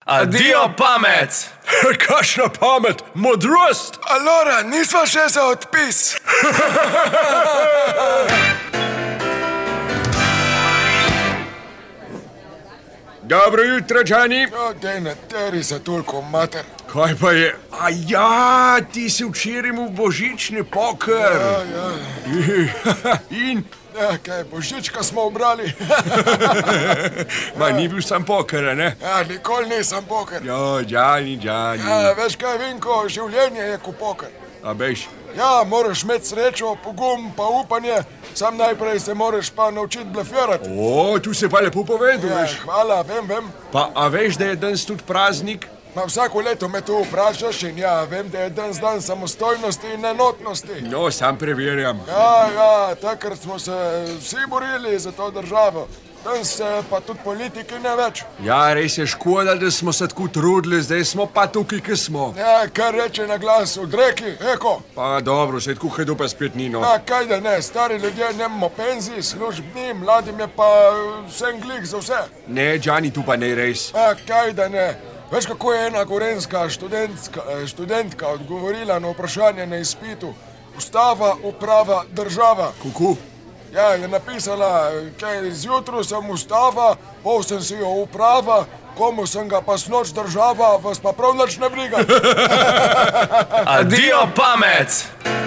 Adijo pamet! Kakšna pamet, modrost! Alora, nisva še za odpis. Dobro jutro, Džani. Dej ne teri se toliko, mater. Kaj pa je? A ja, ti si včeraj v božični poker. Ja. In? Ja, kaj, božička smo obrali. Ma ni bil sam poker, ne? Ja, nikoli nisem poker. Ja, Džani. Ja, veš kaj, Vinko, življenje je kot poker. A bejš? Ja, moraš imeti srečo, pogum pa upanje, sam najprej se moraš pa naučiti blefirati. O, tu se pa lepo povedal, Ja, veš. hvala, vem. Pa, a veš, da je danes tudi praznik? Ma vsako leto me to vprašaš in ja, vem, da je danes dan samostojnosti in enotnosti. No, sam preverjam. Ja, takrat smo se vsi borili za to državo. Danes se pa tudi politiki ne več. Ja, res je škoda, da smo se tako trudili, zdaj smo pa tukaj, ki smo. Ja, kar reče na glas, odreki, eko. Pa dobro, se tako hedo pa spet ni, no. Ja, kaj da ne, stari ljudje nemamo penzij, služb ni, mladim je pa vsem glih za vse. Ne, Džani, tu pa ne res. Ja, kaj da ne. Veš, kako je ena gorenjska študentka odgovorila na vprašanje na izpitu? Ustava, uprava, država. Kako? Ja, je napisala, kaj zjutraj sem ustava, pol sem si jo uprava, komu sem ga pa snoč država, vas pa prav nič ne briga. Adijo pamet!